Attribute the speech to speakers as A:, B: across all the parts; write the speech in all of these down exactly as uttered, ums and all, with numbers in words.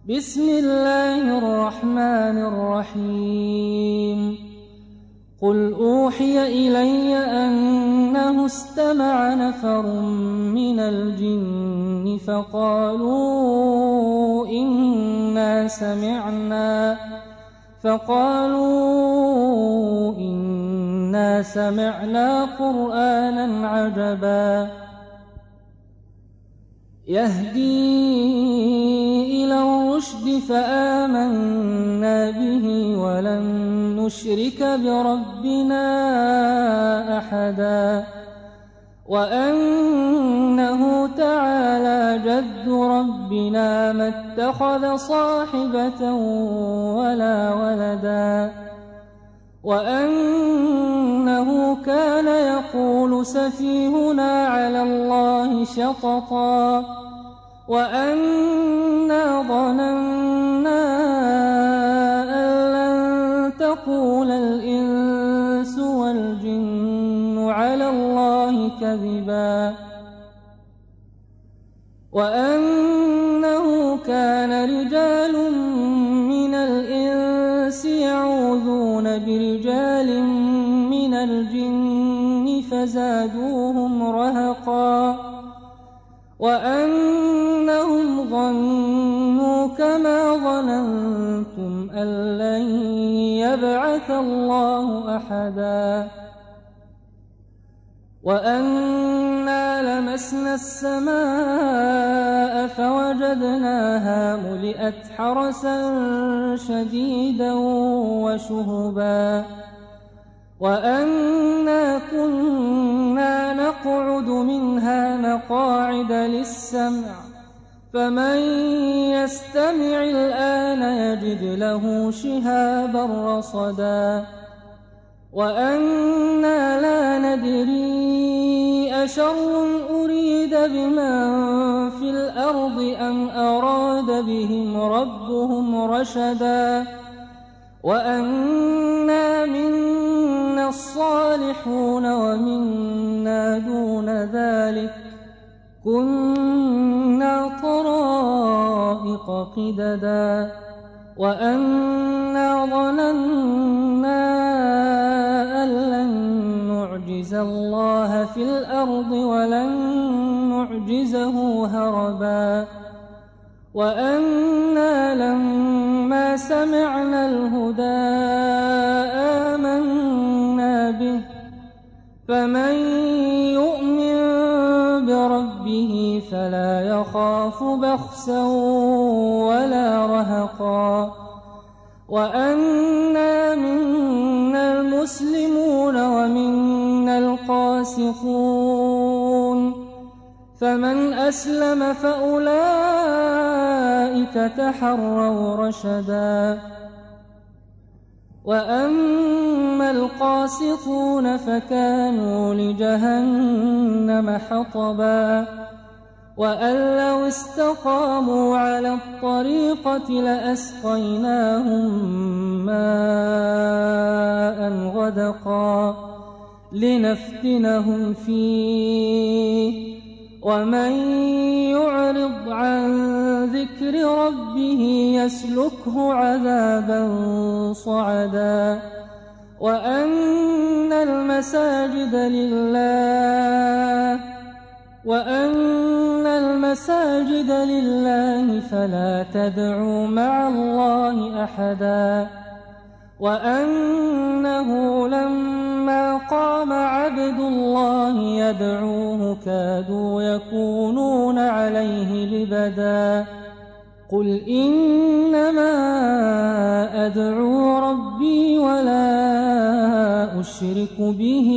A: بسم الله الرحمن الرحيم قل أوحي إلي أنه استمع نفر من الجن فقالوا إنا سمعنا فقالوا إنا سمعنا قرآنا عجبا يهدي إلى الرشد فآمنا به ولن نشرك بربنا أحدا وأنه تعالى جد ربنا ما اتخذ صاحبة ولا ولدا وأنه كان يقول سفيهنا على الله شططا وأنا ظننا أن لن تقول الإنس والجن على الله كذبا وأنه كان رجال من الإنس يعوذون برجال من الجن فزادوهم رهقا وأنهم ظنوا كما ظننتم أن لن يبعث الله أحدا وأنا لمسنا السماء فوجدناها ملئت حرسا شديدا وشهبا وأنا كنا نقعد منها مقاعد للسمع فمن يستمع الآن يجد له شهابا رصدا وأنا لا ندري أشر أريد بمن في الأرض أم أراد بهم ربهم رشدا وأنا منا الصالحون ومنا دون ذلك كنا طرائق قددا وأنا ظننا أن لن نعجز الله في الأرض ولن نعجزه هربا وأنا لما سمعنا الهدى آمنا به فمن يؤمن بربه فلا يخاف بخسا ولا رهقا وأنا منا المسلمون ومنا القاسطون فمن أسلم فأولئك تحروا رشدا وأما القاسطون فكانوا لجهنم حطبا وأن لو استقاموا على الطريقة لأسقيناهم ماء غدقا لنفتنهم فيه ومن يعرض عن ذكر ربه يسلكه عذابا صعدا وأن المساجد لله وأن المساجد لله فلا تدعوا مع الله أحدا وأنه لما قام عبد الله يدعوه كادوا يكونون عليه لبدا قل إنما أدعو ربي ولا أشرك به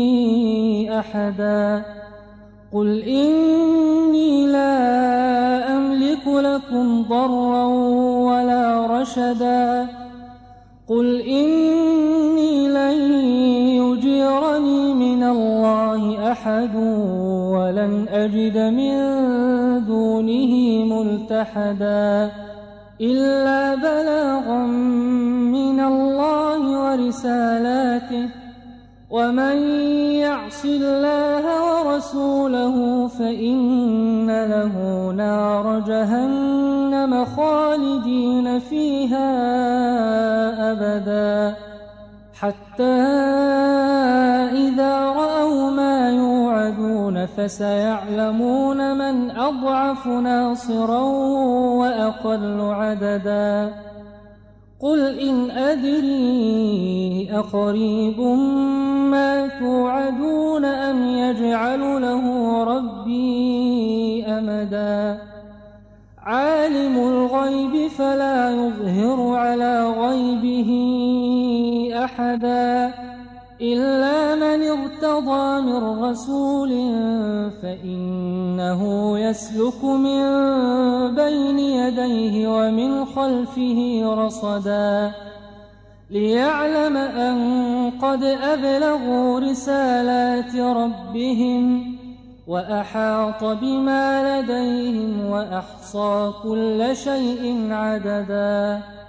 A: أحدا قل إني لا أملك لكم ضرا ولا رشدا قل إني لن يجيرني من الله أحد ولن أجد من دونه ملتحدا إلا بلاغا من الله ورسالاته ومن يعص الله ورسوله فإن له نار جهنم خالدا خالدين فيها أبدا حتى إذا رأوا ما يوعدون فسيعلمون من أضعف ناصرا وأقل عددا قل إن أدري أقريب ما توعدون أم يجعل له ربي أمدا عالم الغيب فلا يظهر على غيبه أحدا إلا من ارتضى من رسول فإنه يسلك من بين يديه ومن خلفه رصدا ليعلم أن قد أبلغوا رسالات ربهم وأحاط بما لديهم وأحصى كل شيء عددا